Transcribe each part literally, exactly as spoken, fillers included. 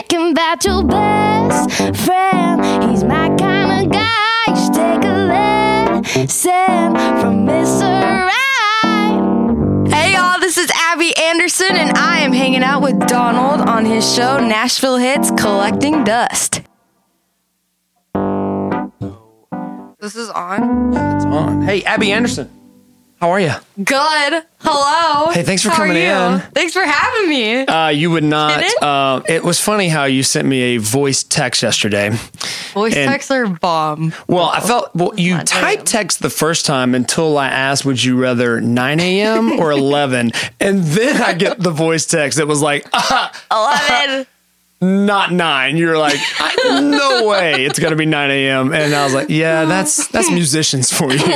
thinking about your best friend. He's my kind of guy. You should take a lesson from Mister Right. Hey y'all, this is Abby Anderson, and I am hanging out with Donald on his show Nashville Hits Collecting Dust. This is on? Yeah, it's on. Hey, Abby Anderson. How are you? Good. Hello. Hey, thanks for How coming are you? in. Thanks for having me. Uh, you would not. Did it? Uh, it was funny how you sent me a voice text yesterday. Voice and, texts are bomb. Well, I felt, well, you Not typed damn. text the first time until I asked, would you rather nine a.m. or eleven? And then I get the voice text that was like, ah, eleven. not nine. You're like, I, no way it's going to be nine a.m. And I was like, yeah, that's that's musicians for you.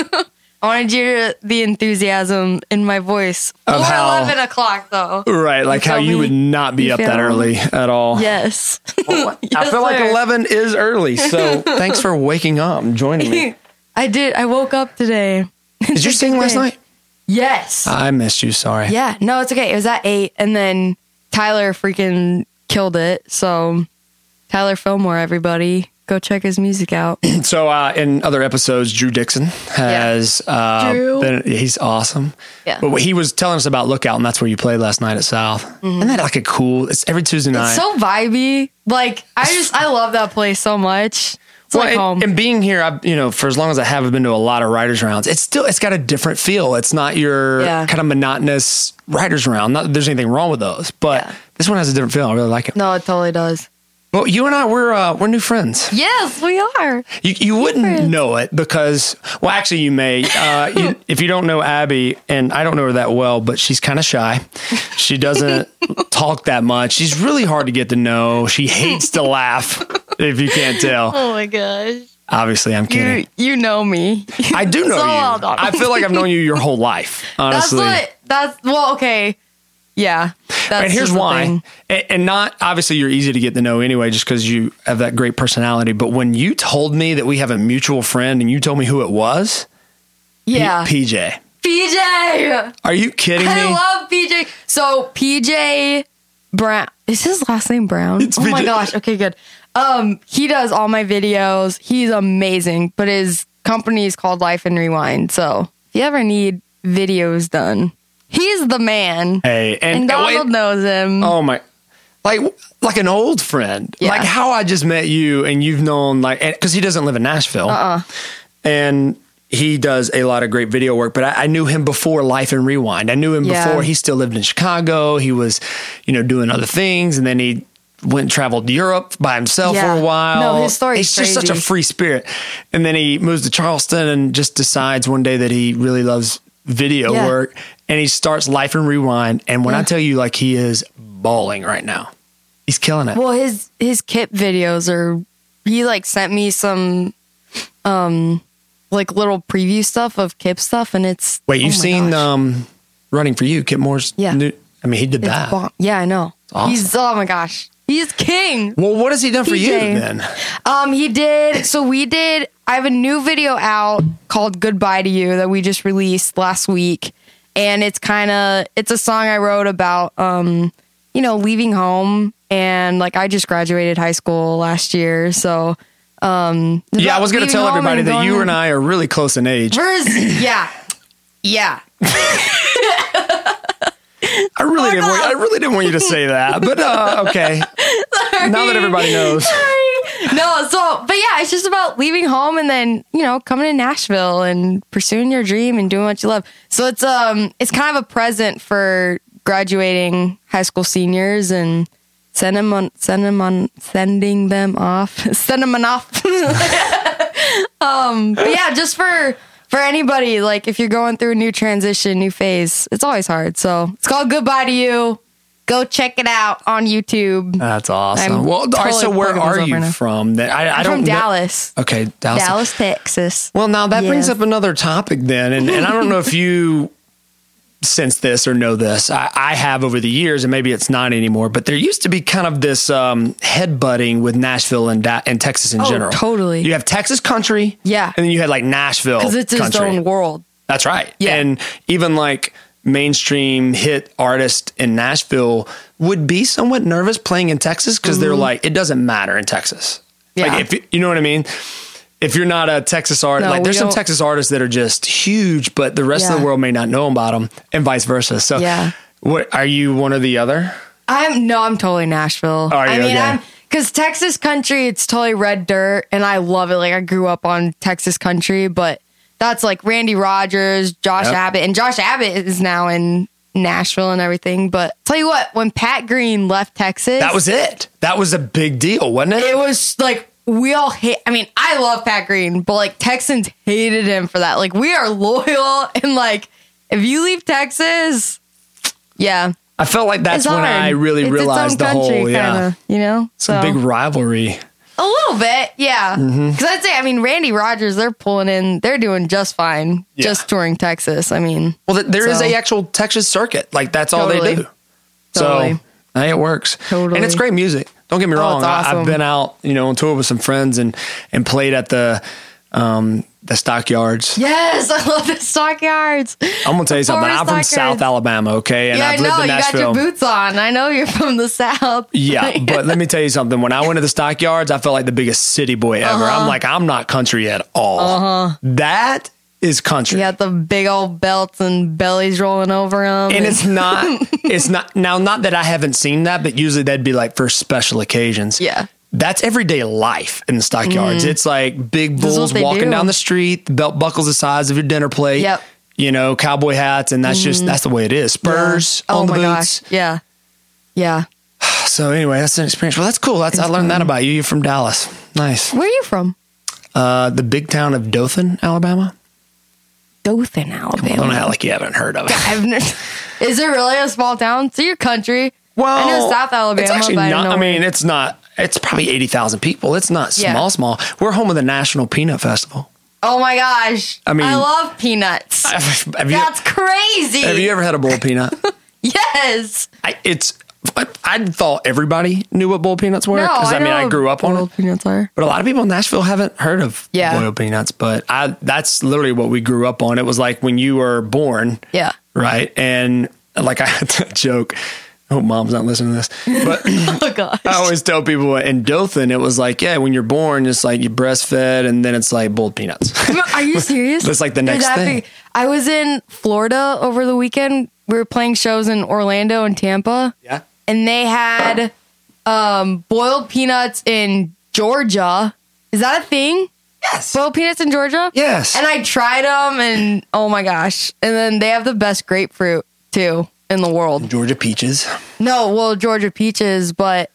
I wanted you to the enthusiasm in my voice. Of Or how- eleven o'clock, though. Right, like how feel you me? would not be You up that feel me? early at all. Yes. I Yes, feel like sir. eleven is early, so thanks for waking up and joining me. I did. I woke up today. Did you sing last night? Yes. I missed you, sorry. Yeah. No, it's okay. It was at eight, and then Tyler freaking killed it. So, Tyler Fillmore, everybody, go check his music out. So uh, in other episodes, Drew Dixon has uh, Drew. been, he's awesome. Yeah. But he was telling us about Lookout, and that's where you played last night at South. Mm-hmm. Isn't that like a cool, it's every Tuesday night. It's so vibey. Like, I just, I love that place so much. It's Well, like and, home. and being here, I, you know, for as long as I have, I've been to a lot of writers' rounds. It's still, it's got a different feel. It's not your Yeah. kind of monotonous writers' round. Not that there's anything wrong with those, but Yeah. this one has a different feel. I really like it. No, it totally does. Well, you and I, we're uh, we're new friends. Yes, we are. You, you wouldn't friends. know it because, well, actually, you may. Uh, you, if you don't know Abby, and I don't know her that well, but she's kind of shy. She doesn't talk that much. She's really hard to get to know. She hates to laugh, if you can't tell. Oh my gosh. Obviously, I'm kidding. You, you know me. I do know So you. well done. I feel like I've known you your whole life, honestly. That's what, that's, well, okay. Yeah. That's And here's just the why. thing. And, and not, obviously, you're easy to get to know anyway, just because you have that great personality. But when you told me that we have a mutual friend and you told me who it was, P- Yeah. P J. P J. Are you kidding me? I love P J. So P J Brown, is his last name Brown? It's oh P J. my gosh. Okay, good. Um, he does all my videos. He's amazing, but his company is called Life and Rewind. So if you ever need videos done, he's the man. Hey, and, And Donald wait, knows him. oh my, like like an old friend, Yeah. like how I just met you, and you've known like because he doesn't live in Nashville, Uh-uh. and he does a lot of great video work. But I, I knew him before Life and Rewind. I knew him Yeah. before he still lived in Chicago. He was, you know, doing other things, and then he went and traveled Europe by himself Yeah. for a while. No, his story's He's just such a crazy. free spirit. And then he moves to Charleston and just decides one day that he really loves video Yeah. work, and he starts Life and Rewind. And when I Yeah. tell you, like, he is balling right now, he's killing it. Well, his his Kip videos are. He like sent me some, um, like little preview stuff of Kip stuff, and it's. Wait, you've oh my seen gosh. um, Running for You, Kip Moore's Yeah. new, I mean, he did It's that. bomb. Yeah, I know. awesome. He's oh my gosh, he's king. Well, what has he done for P you J. then? Um, he did. So we did. I have a new video out called "Goodbye to You" that we just released last week, and it's kind of it's a song I wrote about, um, you know, leaving home, and like I just graduated high school last year, so. Um, Yeah, I was going to tell everybody that you and I. I are really close in age. Yeah, yeah. I really didn't. Want, I really didn't want you to say that, but uh, okay. Now that everybody knows. Sorry. No, so but yeah, it's just about leaving home and then, you know, coming to Nashville and pursuing your dream and doing what you love. So it's um it's kind of a present for graduating high school seniors and send them on send them on sending them off. Send them on off. um but yeah, just for for anybody, like if you're going through a new transition, new phase, it's always hard. So it's called Goodbye to You. Go check it out on YouTube. That's awesome. I'm well, all right. So totally where plugging are myself you right now. from? That I, I I'm don't from know- Dallas. Okay, Dallas. Dallas, Texas. Well, now that brings Yes. up another topic then, and, and I don't know if you sense this or know this. I, I have over the years, and maybe it's not anymore, but there used to be kind of this um, headbutting with Nashville and, da- and Texas in Oh, general. totally. You have Texas country, Yeah. and then you had like Nashville Because it's country. its own world. That's right. Yeah. And even like mainstream hit artists in Nashville would be somewhat nervous playing in Texas because mm-hmm. they're like, it doesn't matter in Texas. Yeah. Like, if you know what I mean? If you're not a Texas artist, no, like there's some Texas artists that are just huge, but the rest yeah. of the world may not know about them, and vice versa. So, yeah. what are you one or the other? I'm no, I'm totally Nashville. Oh, I mean, okay? I'm because Texas country, it's totally red dirt, and I love it. Like I grew up on Texas country, but that's like Randy Rogers, Josh yep. Abbott, and Josh Abbott is now in Nashville and everything. But tell you what, when Pat Green left Texas, that was it. That was a big deal, wasn't it? It was like. We all hate, I mean, I love Pat Green, but like Texans hated him for that. Like we are loyal and like if you leave Texas, yeah. I felt like that's when I really it's realized the country, whole, yeah. Kinda, you know? It's so. A big rivalry. A little bit, yeah. Because mm-hmm. I'd say, I mean, Randy Rogers, they're pulling in, they're doing just fine, yeah. just touring Texas. I mean. Well, there so. is a actual Texas circuit. Like that's all totally. they do. Totally. So it works. Totally. And it's great music. Don't get me wrong. Oh, awesome. I've been out, you know, on tour with some friends and, and played at the um, the Stockyards. Yes, I love the Stockyards. I'm gonna tell you something. I'm from South Alabama, okay, and yeah, I've I know, lived in Nashville. You got your boots on. I know you're from the South. Yeah, but let me tell you something. When I went to the Stockyards, I felt like the biggest city boy ever. Uh-huh. I'm like, I'm not country at all. Uh-huh. That is country. You got the big old belts and bellies rolling over them. And, and it's not, it's not, now, not that I haven't seen that, but usually that'd be like for special occasions. Yeah. That's everyday life in the Stockyards. Mm. It's like big bulls walking do. down the street, the belt buckles the size of your dinner plate. Yep. You know, cowboy hats, and that's mm. just, that's the way it is. Spurs yeah. on oh the my boots. Gosh. Yeah. Yeah. So anyway, that's an experience. Well, that's cool. That's, I learned fun. that about you. You're from Dallas. Nice. Where are you from? Uh, the big town of Dothan, Alabama. Dothan, Alabama. Don't act like you haven't heard of it. Is it really a small town? It's your country. Well, I know South Alabama. It's actually but not. I, I mean, it's not. It's probably eighty thousand people. It's not small, yeah. small. We're home of the National Peanut Festival. Oh my gosh! I mean, I love peanuts. Have you, That's crazy. Have you ever had a bowl peanut? Yes. I, it's. I thought everybody knew what boiled peanuts were because no, I, I mean I grew up on it. Boiled peanuts are. But a lot of people in Nashville haven't heard of yeah. boiled peanuts. But I that's literally what we grew up on. It was like when you were born. Yeah. Right. And like I had that joke. I hope mom's not listening to this. But oh gosh. I always tell people in Dothan it was like, yeah, when you're born, it's like you breastfed and then it's like boiled peanuts. Are you serious? It's like the next thing. Big? I was in Florida over the weekend. We were playing shows in Orlando and Tampa. Yeah. And they had um, boiled peanuts in Georgia. Is that a thing? Yes. Boiled peanuts in Georgia? Yes. And I tried them and oh my gosh. And then they have the best grapefruit too in the world. Georgia peaches. No, well, Georgia peaches, but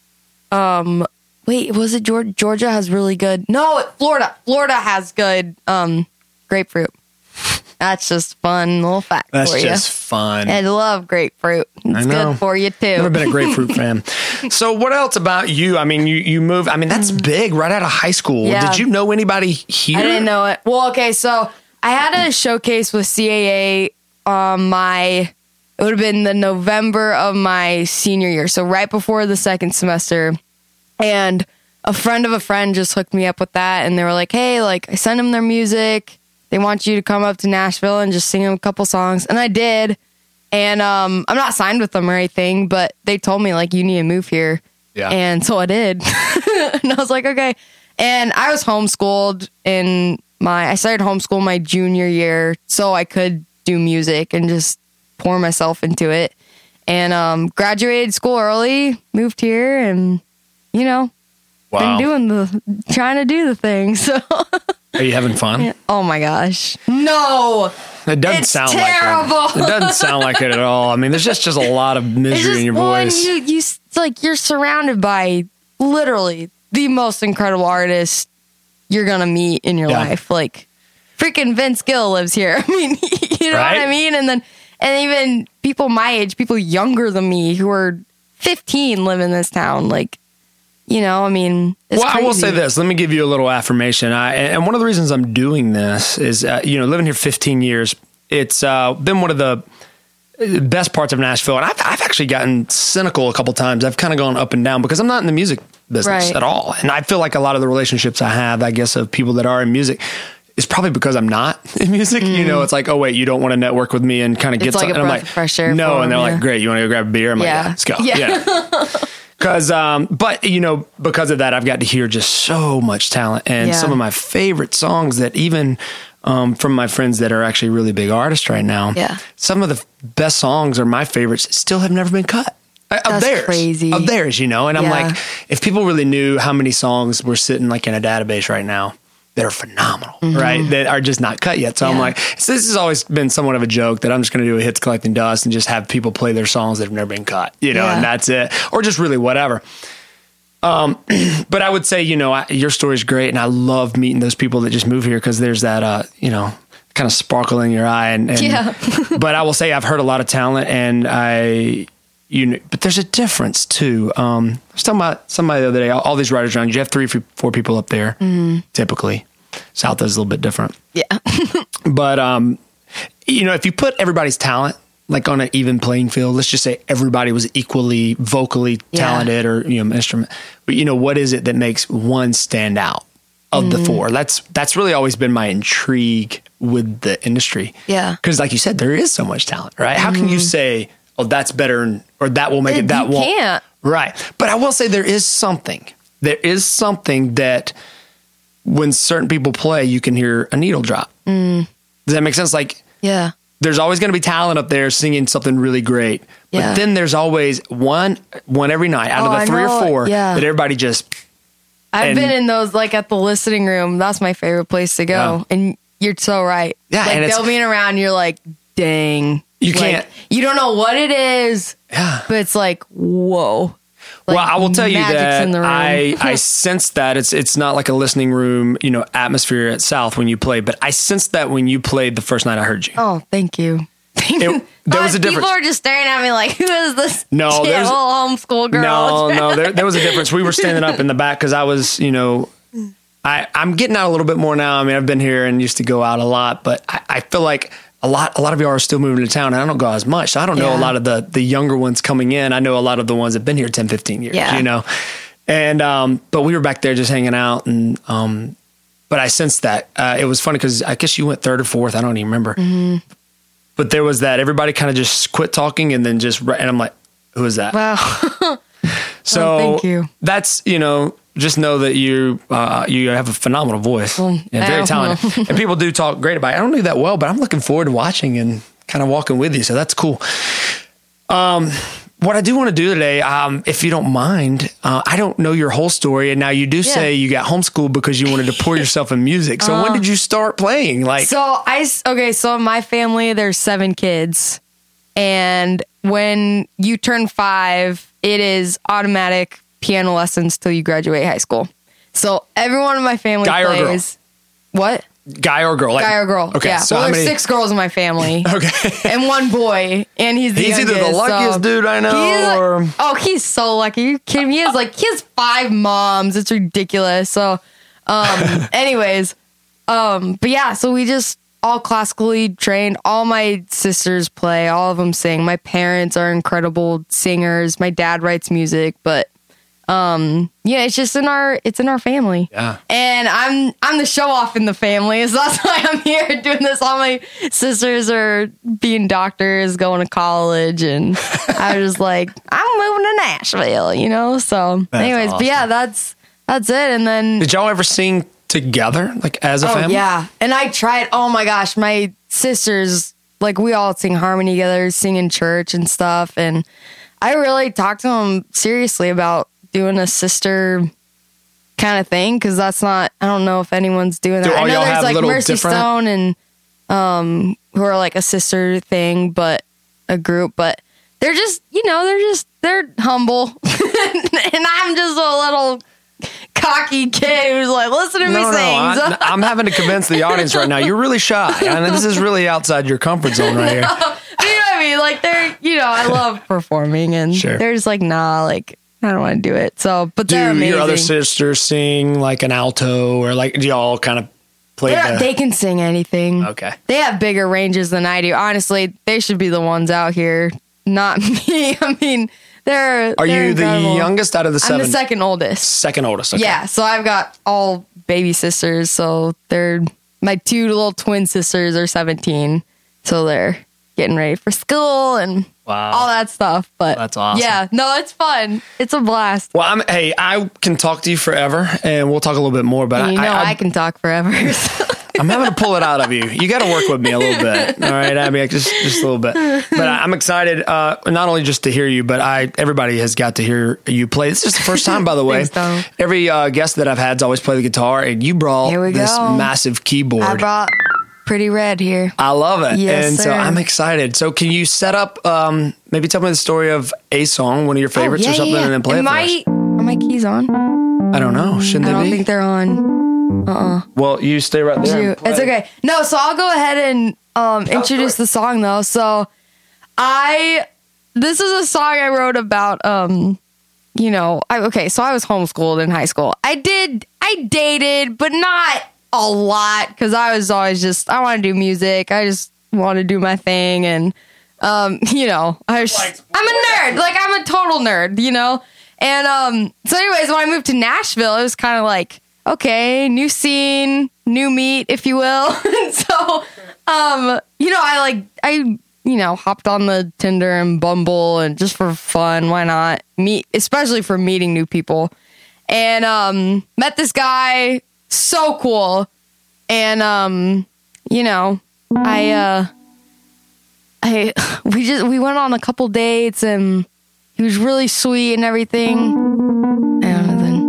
um, wait, was it Georgia? Georgia has really good. No, Florida. Florida has good um, grapefruit. That's just fun little fact That's for you. That's just fun. I love grapefruit. It's good for you too. Never been a grapefruit fan. So what else about you? I mean, you, you moved, I mean, that's big right out of high school. Yeah. Did you know anybody here? I didn't know it. Well, okay, so I had a showcase with C A A um, my, it would have been the November of my senior year. So right before the second semester. And a friend of a friend just hooked me up with that. And they were like, hey, like I sent them their music. They want you to come up to Nashville and just sing them a couple songs. And I did. And um, I'm not signed with them or anything, but they told me, like, you need to move here. Yeah. And so I did. And I was like, okay. And I was homeschooled in my, I started homeschool my junior year so I could do music and just pour myself into it. And um, graduated school early, moved here, and, you know, wow. been doing the, trying to do the thing. So. Are you having fun? Oh my gosh. No. It doesn't it's sound terrible. like it. It doesn't sound like it at all. I mean, there's just, just a lot of misery just, in your well, voice. You, you, it's like you're surrounded by literally the most incredible artists you're going to meet in your yeah. life. Like freaking Vince Gill lives here. I mean, you know right? what I mean? And then, and even people my age, people younger than me who are fifteen live in this town. Like, you know, I mean, it's well, crazy. I will say this. Let me give you a little affirmation. I, and one of the reasons I'm doing this is, uh, you know, living here fifteen years, it's uh, been one of the best parts of Nashville. And I've, I've actually gotten cynical a couple times. I've kind of gone up and down because I'm not in the music business right. at all. And I feel like a lot of the relationships I have, I guess, of people that are in music, it's probably because I'm not in music. Mm. You know, it's like, oh wait, you don't want to network with me and kind of get it's like something. A I'm breath like, of fresh air no, and they're them, like, yeah. great, you want to go grab a beer? I'm yeah. like, yeah, let's go. Yeah. yeah. Cause, um, but you know, because of that, I've got to hear just so much talent and yeah. some of my favorite songs that even, um, from my friends that are actually really big artists right now. Yeah. Some of the best songs are my favorites still have never been cut. That's of theirs, crazy. Of theirs, you know? And I'm yeah. like, if people really knew how many songs were sitting like in a database right now that are phenomenal, mm-hmm. right? That are just not cut yet. So yeah. I'm like, so this has always been somewhat of a joke that I'm just going to do a Hits Collecting Dust and just have people play their songs that have never been cut, you know, yeah. and that's it. Or just really whatever. Um, but I would say, you know, I, your story is great. And I love meeting those people that just move here because there's that, uh, you know, kind of sparkle in your eye. And, and yeah. But I will say I've heard a lot of talent and I... You know, but there's a difference too. Um, I was talking about somebody the other day, all, all these writers around, you have three, four people up there, mm-hmm. typically. South is a little bit different. Yeah. But, um, you know, if you put everybody's talent like on an even playing field, let's just say everybody was equally vocally yeah. talented or, you know, instrument, but you know, what is it that makes one stand out of mm-hmm. the four? That's, that's really always been my intrigue with the industry. Yeah. Cause like you said, there is so much talent, right? Mm-hmm. How can you say, oh, that's better, or that will make it, that you won't. Can't. Right. But I will say there is something. There is something that when certain people play, you can hear a needle drop. Mm. Does that make sense? Like, yeah. There's always going to be talent up there singing something really great. But yeah. then there's always one, one every night out oh, of the three or four yeah. that everybody just. I've and, been in those, like at the listening room. That's my favorite place to go. Yeah. And you're so right. Yeah. Like and they'll be around, you're like, dang. You like, can't. You don't know what it is. Yeah. But it's like, whoa. Like, well, I will tell you that I, I sense that it's it's not like a listening room, you know, atmosphere at South when you play, but I sensed that when you played the first night I heard you. Oh, thank you. Thank it, you. There was a difference. People are just staring at me like, who is this no, little homeschool girl? No, no, there, there was a difference. We were standing up in the back because I was, you know, I, I'm getting out a little bit more now. I mean, I've been here and used to go out a lot, but I, I feel like a lot, a lot of y'all are still moving to town and I don't go as much. So I don't know yeah. a lot of the, the younger ones coming in. I know a lot of the ones that have been here ten, fifteen years, yeah. you know? And, um, but we were back there just hanging out and, um, but I sensed that, uh, it was funny because I guess you went third or fourth. I don't even remember, mm-hmm. but there was that everybody kind of just quit talking and then just, and I'm like, who is that? Wow. So oh, thank you. That's, you know, just know that you uh, you have a phenomenal voice well, and very talented. And people do talk great about it. I don't do that well, but I'm looking forward to watching and kind of walking with you. So that's cool. Um, what I do want to do today, um, if you don't mind, uh, I don't know your whole story. And now you do yeah. say you got homeschooled because you wanted to pour yourself in music. So uh, when did you start playing? Like, so I, okay. So in my family, there's seven kids. And when you turn five, it is automatic piano lessons till you graduate high school. So everyone in my family Guy plays. Or girl? What? Guy or girl? Like, Guy or girl. Okay. Yeah. So well, there's many... six girls in my family. Okay. And one boy. And he's the He's youngest, either the luckiest so dude I know or... Like, oh, he's so lucky. Are you kidding me? He has like, he has five moms. It's ridiculous. So, um, anyways, um, but yeah, so we just all classically trained. All my sisters play. All of them sing. My parents are incredible singers. My dad writes music, but um, yeah, it's just in our it's in our family. Yeah. And I'm I'm the show off in the family, so that's why I'm here doing this. All my sisters are being doctors, going to college, and I was like, I'm moving to Nashville, you know. So, that's anyways, awesome. But yeah, that's that's it. And then did y'all ever sing together, like as a oh, family? Yeah, and I tried. Oh my gosh, my sisters, like we all sing harmony together, sing in church and stuff. And I really talked to them seriously about doing a sister kind of thing because that's not. I don't know if anyone's doing that. Do I know y'all there's have like Mercy different... Stone and um who are like a sister thing, but a group, but they're just you know they're just they're humble, and I'm just a little cocky kid who's like, listen to no, me no, sing. I, I'm having to convince the audience right now. You're really shy. I mean, this is really outside your comfort zone right here. You know what I mean? Like, they're, you know, I love performing, and sure. they're just like, nah, like, I don't want to do it. So, but they're do amazing. Your other sisters sing like an alto, or like, do y'all kind of play the... They can sing anything. Okay. They have bigger ranges than I do. Honestly, they should be the ones out here, not me. I mean... They're, Are they're you incredible. The youngest out of the seven? I'm the second oldest. Second oldest, okay. Yeah, so I've got all baby sisters, so they're my two little twin sisters are seventeen, so they're getting ready for school and Wow. all that stuff. But That's awesome. Yeah, no, it's fun. It's a blast. Well, I'm, hey, I can talk to you forever, and we'll talk a little bit more. But And you I, know I, I, can talk forever. so. I'm having to pull it out of you. You got to work with me a little bit. All right, Abby, just just a little bit. But I, I'm excited, uh, not only just to hear you, but I everybody has got to hear you play. This is the first time, by the way. Thanks, Tom. Every uh, guest that I've had has always played the guitar, and you brought Here we this go. massive keyboard. I brought Pretty Red here. I love it. Yes, and so sir. I'm excited. So can you set up, um, maybe tell me the story of a song, one of your favorites Oh, yeah, or something, yeah. and then play Am it for I, us? Are my keys on? I don't know. Shouldn't I they don't be? think they're on. Uh-uh. Well, you stay right there. You- and play. It's okay. No, so I'll go ahead and um, introduce the song though. So I, this is a song I wrote about, um, you know, I, okay, so I was homeschooled in high school. I did, I dated, but not a lot because I was always just, I want to do music. I just want to do my thing. And, um, you know, I was, I'm a nerd. Like I'm a total nerd, you know? And um, so anyways, when I moved to Nashville, it was kind of like, okay, new scene, new meat, if you will. so, um, you know, I like, I, you know, hopped on the Tinder and Bumble and just for fun, why not meet, especially for meeting new people. And, um, met this guy, so cool. And, um, you know, I, uh, I, we just, we went on a couple dates and he was really sweet and everything. And then,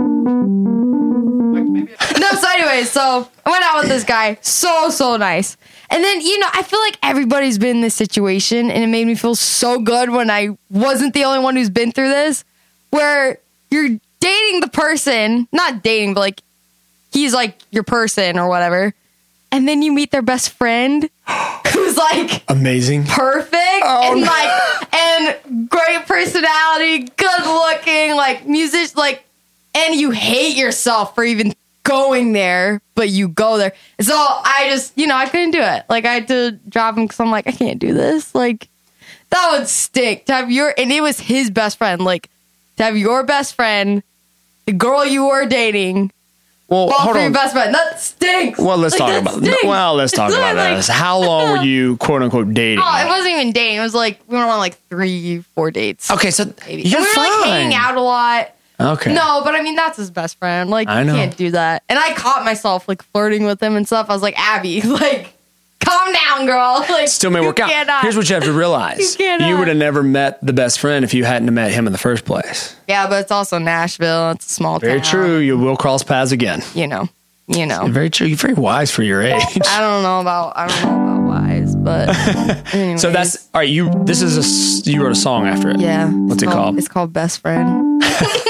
no, so anyway, so I went out with this guy. So, so nice. And then, you know, I feel like everybody's been in this situation, and it made me feel so good when I wasn't the only one who's been through this, where you're dating the person, not dating, but like, he's like your person or whatever, and then you meet their best friend who's like amazing, perfect, oh, and no. like, and great personality, good looking, like music, like, and you hate yourself for even going there, but you go there. So I just, you know, I couldn't do it. Like I had to drop him because I'm like, I can't do this. Like that would stink to have your, and it was his best friend. Like to have your best friend, the girl you were dating, well, fall hold for your on. best friend. That stinks. Well, let's Like, talk that about. stinks. Well, let's talk It's about like- this. How long were you quote unquote dating? Oh, it wasn't even dating. It was like we went on like three, four dates. Okay, so Maybe. you're and we were fine. like hanging out a lot. Okay. No, but I mean that's his best friend. Like I you know. can't do that. And I caught myself like flirting with him and stuff. I was like, Abby, like, calm down, girl. Like Still may you work out. cannot. Here's what you have to realize: You cannot. would have never met the best friend if you hadn't have met him in the first place. Yeah, but it's also Nashville. It's a small Very town. true. You will cross paths again. You know. You know. Very true. You're very wise for your age. I don't know about I don't know about wise, but anyways. So that's all right. You. This is a. s- You wrote a song after it. yeah. What's it's it called? It's called Best Friend.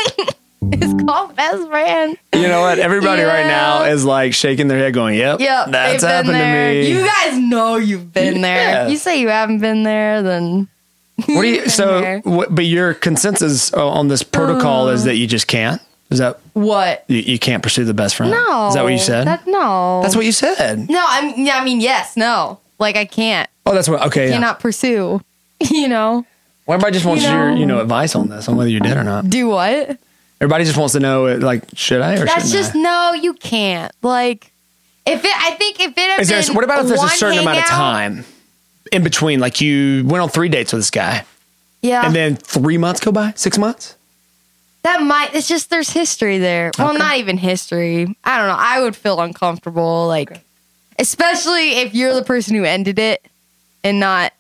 It's called Best Friend. You know what? Everybody right now Yeah. is like shaking their head, going, "Yep, Yep, that's they've been happened there. to me." You guys know you've been there. Yeah. If you say you haven't been there, then What do you? been So, there. what, but your consensus uh, on this protocol is that you just can't. Is that what? you, you can't pursue the best friend? No. Is that what you said? That, no. That's what you said. No, I mean, yeah, I mean, yes, no. Like I can't. Oh, that's what. Okay. Yeah. Cannot pursue. You know, Well, everybody just wants you your, know. you know, advice on this, on whether you did or not. do what? Everybody just wants to know, uh, like, should I or That's shouldn't just I? no. You can't. Like, if it, I think if it had Is there, been what about if there's a one certain amount of hangout- time in between? Like, you went on three dates with this guy, Yeah, and then three months go by, six months. that might. It's just there's history there. Well, Okay. not even history. I don't know. I would feel uncomfortable, like, especially if you're the person who ended it, and not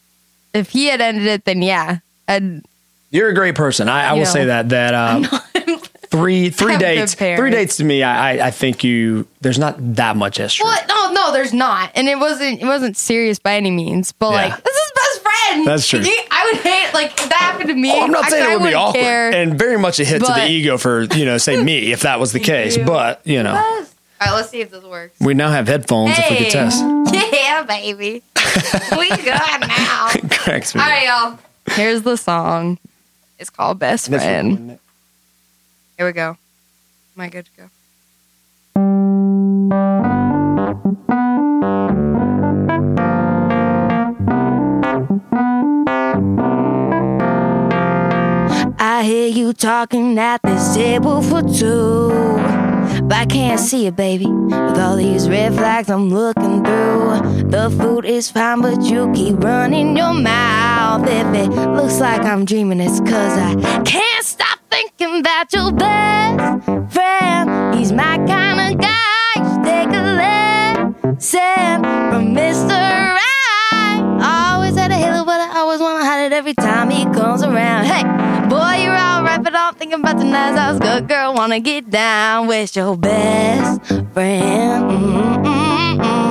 if he had ended it. Then yeah, I'd, You're a great person. I, I You will know. say that. That uh, three three I'm a good dates, parent. three dates to me. I, I I think you. There's not that much history. Well, no, no, there's not, and it wasn't. It wasn't serious by any means. But Yeah. like, this is best friend. That's true. You- I would hate like if that happened to me. Oh, I'm not I, saying I it would be wouldn't awkward, care. and very much a hit to the But- ego for you know, say me if that was the case. you. But you know, All right, let's see if this works. we now have headphones if we could test. Yeah, baby. We good now. Cracks me. All right, y'all. Here's the song. It's called Best This Friend. one. Here we go. Am I good to go? I hear you talking at this table for two. but I can't see it, baby. With all these red flags I'm looking through. The food is fine, but you keep running your mouth. If it looks like I'm dreaming, it's cause I can't stop thinking about your best friend. He's my kind of guy. You should take a lesson from Mister Right. Always had a halo, but I always wanna hide it every time he comes around. Hey, boy, you're alright, but I'm thinking about the nights I was good, girl. Wanna get down with your best friend. Mm-mm-mm.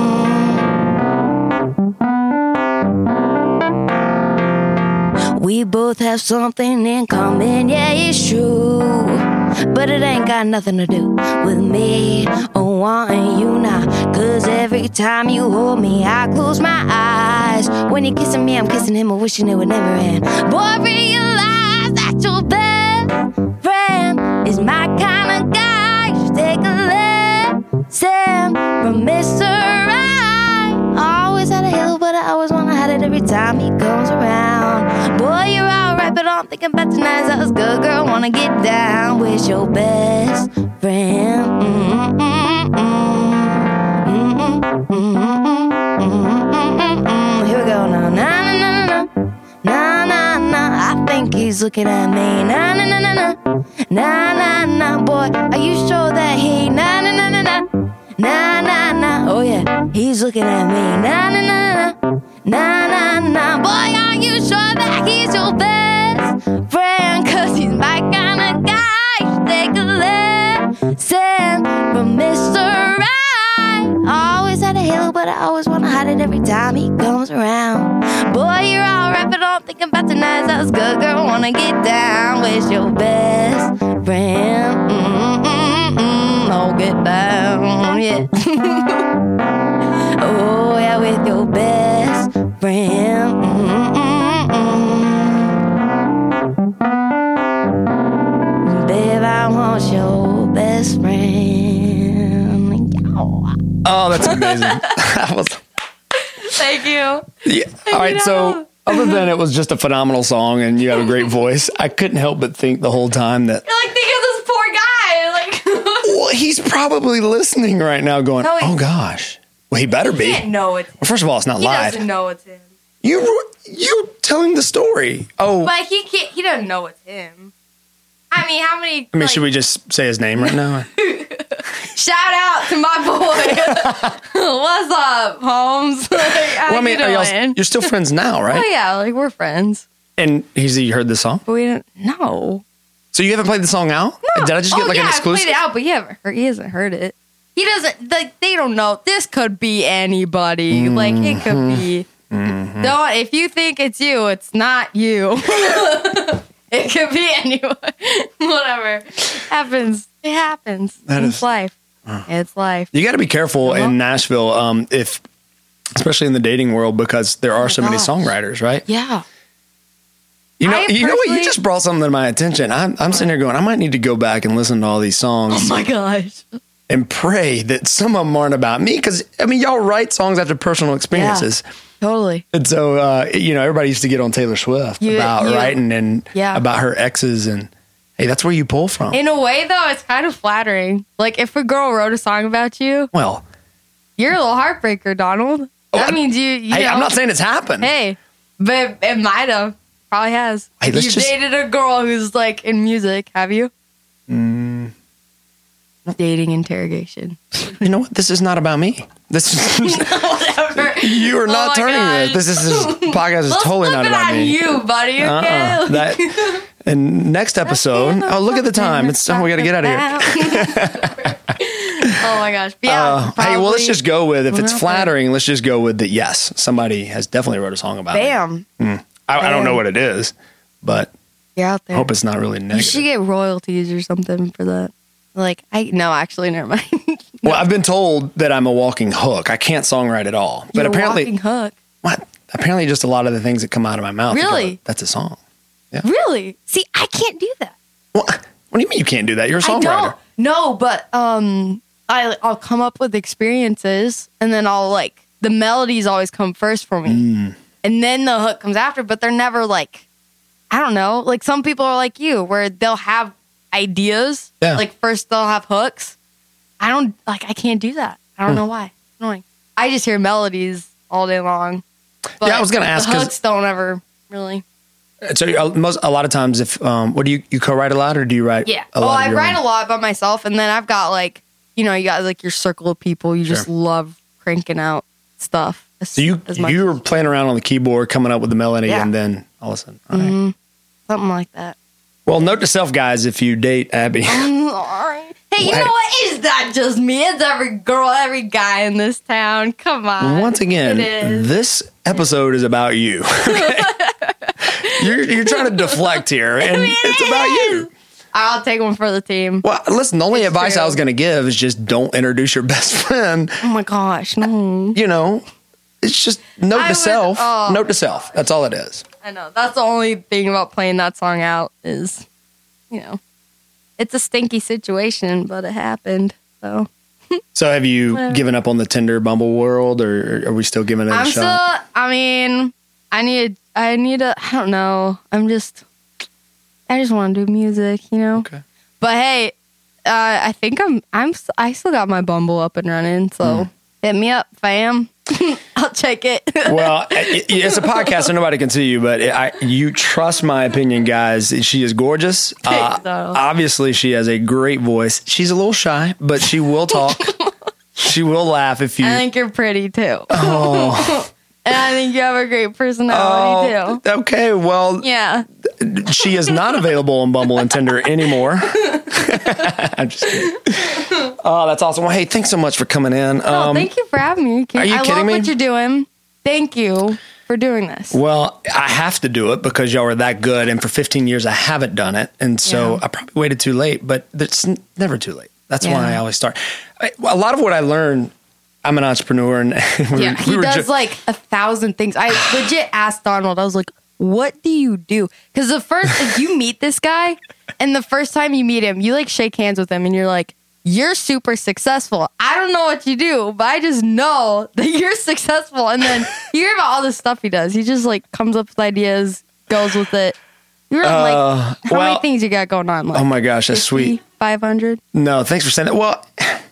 We both have something in common, yeah, it's true. But it ain't got nothing to do with me or wanting you now. Cause every time you hold me, I close my eyes. When you're kissing me, I'm kissing him, or wishing it would never end. Boy, realize that your best friend is my kind of guy. You should take a lesson from Mister Right. Always had a halo, but I always wanna hide it every time he comes around. Boy, you're alright, but I'm thinking about tonight. I was good, girl. Wanna get down with your best friend. Mm-mm-mm-mm. Mm-mm-mm-mm. Mm-mm-mm-mm. Here we go now. Na na na na na na na. I think he's looking at me. Na na na na na na na na. Boy, are you sure that he na na na na na na na na? Oh yeah, he's looking at me. Na na na na na na na. Boy, are you sure that he's your best friend? Cause he's my kind of guy. You should take a lesson from Mister Right. Always had a halo, but I always wanna hide it every time he comes around. Boy, you're alright, but I'm thinking about the nights I was good, girl. Wanna get down with your best friend. Mm-mm-mm-mm. Oh, get down, yeah. Oh, yeah, with your best friend. Mm-mm-mm-mm. Babe, I want your best friend. Oh, that's amazing. That was... Thank you. Yeah. All right, know. so other than it was just a phenomenal song and you have a great voice, I couldn't help but think the whole time that... You're like, think of this poor guy. Like, well, he's probably listening right now going, No, he- oh, gosh. Well, he better he be. can't know it's him. Well, first of all, it's not He live. doesn't know it's him. You you telling the story. Oh, But he can't. He doesn't know it's him. I mean, how many? I mean, like, should we just say his name right now? shout out to my boy? What's up, Holmes? Like, how Well, I mean, you are y'all, doing? you're still friends now, right? Oh yeah, like we're friends. And he's you heard the song? But we don't. No. So you haven't played the song out? No. Did I just oh, get like yeah, an I exclusive? played it out, but he haven't heard. He hasn't heard it. He doesn't. Like they don't know. This could be anybody. Mm-hmm. Like it could be. Mm-hmm. Don't. If you think it's you, it's not you. It could be anyone. Whatever happens. It happens. That it's is- life. Uh, it's life. You got to be careful Uh-huh. in Nashville, um, if especially in the dating world, because there are Oh my so many gosh. songwriters, right? Yeah. You know, I you know what? You personally- just brought something to my attention. I'm, I'm sitting here going, I might need to go back and listen to all these songs Oh my gosh. and pray that some of them aren't about me. Because I mean, y'all write songs after personal experiences, Totally. and so uh, you know, everybody used to get on Taylor Swift You- about you- writing and Yeah. about her exes, and hey, that's where you pull from. In a way, though, it's kind of flattering. Like if a girl wrote a song about you, well, you're a little heartbreaker, Donald. That I- means you. you hey, know, I'm not saying it's happened. Hey, but it might have. Probably has. Hey, let's you just- dated a girl who's like in music, have you? Mm, Dating interrogation. you know what? This is not about me. This is, Whatever. you are Oh not my turning gosh. this. This is this podcast is Let's totally flip not it about on me. you, buddy. Okay. Uh-uh. That, and next episode, oh, look at the time. It's time we got to get out of here. Oh my gosh. But yeah. Uh, hey, well, let's probably- just go with, if it's Okay. flattering, let's just go with that. Yes, somebody has definitely wrote a song about Bam. me. Mm. I, I don't know Bam. what it is, but You're out I there. hope it's not really You negative. should get royalties or something for that. Like, I no, actually, never mind. Well, I've been told that I'm a walking hook. I can't songwrite at all. But You're a apparently, walking hook. what? Apparently, just a lot of the things that come out of my mouth. you go, Really? That's a song. Really? See, I can't do that. What? What do you mean you can't do that? You're a I songwriter. don't. No, but um, I I'll come up with experiences, and then I'll like the melodies always come first for me, Mm. and then the hook comes after. But they're never like, I don't know. Like some people are like you, where they'll have ideas. Yeah. Like first they'll have hooks, I don't, like, I can't do that. I don't Hmm. know why. It's annoying. I just hear melodies all day long. But Yeah, I was gonna ask, the 'cause- hooks don't ever really. So uh, most a lot of times, if um, what do you you co-write a lot, or do you write? Yeah. A Well, lot of I your write own? a lot by myself, and then I've got, like, you know, you got, like, your circle of people. You just Sure. love cranking out stuff. As, So you as much you were playing around on the keyboard, coming up with the melody, Yeah. and then all of a sudden, all right. Mhm. Something like that. Well, note to self, guys, if you date Abby, I'm sorry. Hey, you Wait. know what? It's not just me. It's every girl, every guy in this town. Come on. once again, It is. this episode is about you. Okay? you're you're trying to deflect here, and mean, it's it about is. you. I'll take one for the team. Well, listen, the only It's advice true. I was going to give is just don't introduce your best friend. Oh my gosh, no. You know, it's just note I to would- self. oh. Note to self. That's all it is. I know. That's the only thing about playing that song out is, you know, it's a stinky situation, but it happened. So So have you Whatever. given up on the Tinder Bumble world, or are we still giving it a I'm shot? still, I mean, I need, I need a, I don't know. I'm just, I just want to do music, you know? Okay. But hey, uh, I think I'm, I'm, s- I still got my Bumble up and running. So hit me up, fam. I'll check it. Well, it, it's a podcast, so nobody can see you, but I, you trust my opinion, guys. She is gorgeous. Uh, Donald. obviously, she has a great voice. She's a little shy, but she will talk. She will laugh if you. I think you're pretty too. Oh, And I think you have a great personality oh, too. okay. Well, Yeah. she is not available on Bumble and Tinder anymore. I'm just kidding. Oh, that's awesome. Well, hey, thanks so much for coming in. Oh, Um, thank you for having me. are you I kidding love me? what you're doing. Thank you for doing this. Well, I have to do it because y'all are that good, and for fifteen years I haven't done it, and so Yeah. I probably waited too late. But it's n- never too late. That's Yeah. why I always start. I, a lot of what I learned, I'm an entrepreneur, and we Yeah, were, he we were does ju- like a thousand things. I legit asked Donald, I was like, what do you do? Because the first, like, you meet this guy, and the first time you meet him, you like shake hands with him, and you're like, you're super successful. I don't know what you do, but I just know that you're successful. And then you hear about all this stuff he does. He just like comes up with ideas, goes with it. You're Uh, like, how well- many things you got going on? Like Oh my gosh, that's sweet. five hundred? No, thanks for saying that. Well,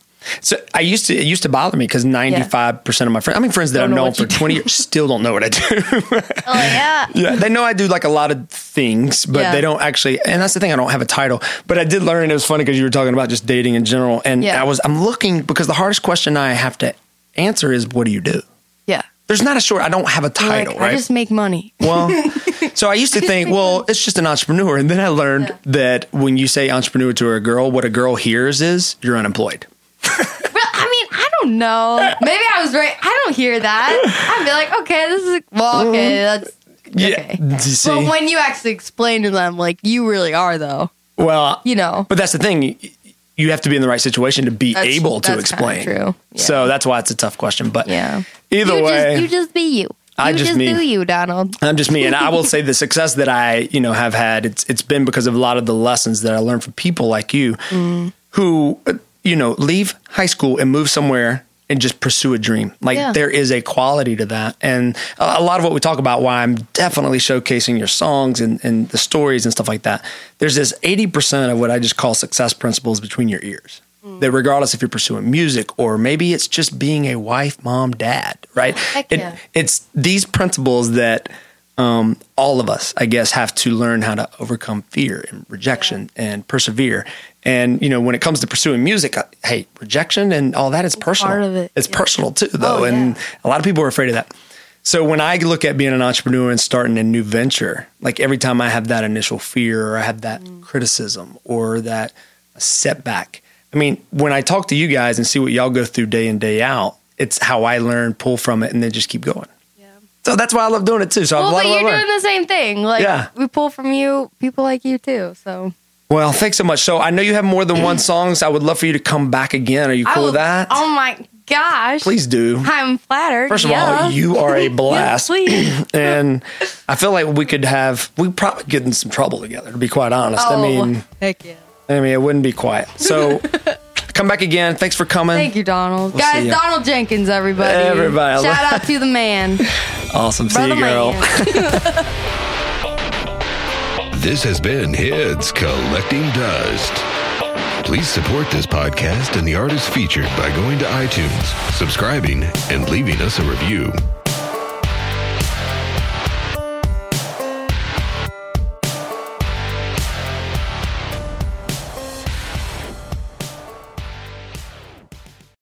so I used to, it used to bother me because ninety-five percent of my friends, I mean, friends that Don't I've know known what you for do. twenty years still don't know what I do. Oh, yeah. Yeah, they know I do like a lot of things, but Yeah. they don't actually. And that's the thing, I don't have a title. But I did learn. It was funny because you were talking about just dating in general, and Yeah. I was I'm looking because the hardest question I have to answer is, what do you do? Yeah. There's not a short. I don't have a You're title, like, right? I just make money. Well, so I used to think, well, it's just an entrepreneur, and then I learned Yeah. that when you say entrepreneur to a girl, what a girl hears is you're unemployed. Well, I mean, I don't know. Maybe I was right. I don't hear that. I'd be like, okay, this is well, okay, that's Yeah, okay. you see? But when you actually explain to them, like you really are, though, Well, you know. but that's the thing. You have to be in the right situation to be That's- able to that's kinda explain. true. Yeah. So that's why it's a tough question. But Yeah. either you way, just, you just be you. I you just just me. do you, Donald. I'm just me, and I will say the success that I, you know, have had. It's it's been because of a lot of the lessons that I learned from people like you, Mm. who, uh, you know, leave high school and move somewhere and just pursue a dream. Like Yeah. there is a quality to that, and a, a lot of what we talk about. Why I'm definitely showcasing your songs and and the stories and stuff like that. There's this eighty percent of what I just call success principles between your ears. That regardless if you're pursuing music or maybe it's just being a wife, mom, dad, right? Heck It- yeah. It's these principles that um, all of us, I guess, have to learn how to overcome fear and rejection and persevere. And, you know, when it comes to pursuing music, uh, hey, rejection and all that is personal. part of it, It's yeah. personal too, though. Oh, and yeah. a lot of people are afraid of that. So when I look at being an entrepreneur and starting a new venture, like every time I have that initial fear or I have that Mm. criticism or that setback, I mean, when I talk to you guys and see what y'all go through day in, day out, it's how I learn, pull from it, and then just keep going. Yeah. So that's why I love doing it too. So I have Well, a lot but of you're learn. doing the same thing. Like Yeah. we pull from you, people like you too. So Well, thanks so much. So I know you have more than one song, so I would love for you to come back again. Are you I cool will- with that? Oh my gosh! Please do. I'm flattered. First of yeah. all, you are a blast. Yes, please. And I feel like we could have, we probably get in some trouble together, to be quite honest. Oh, I mean, heck yeah! I mean, it wouldn't be quiet. So come back again. Thanks for coming. Thank you, Donald. We'll see Guys, ya. Donald Jenkins, everybody. Everybody. Shout out to the man. Awesome. See Brother you, girl. man. This has been Heads Collecting Dust. Please support this podcast and the artists featured by going to iTunes, subscribing, and leaving us a review.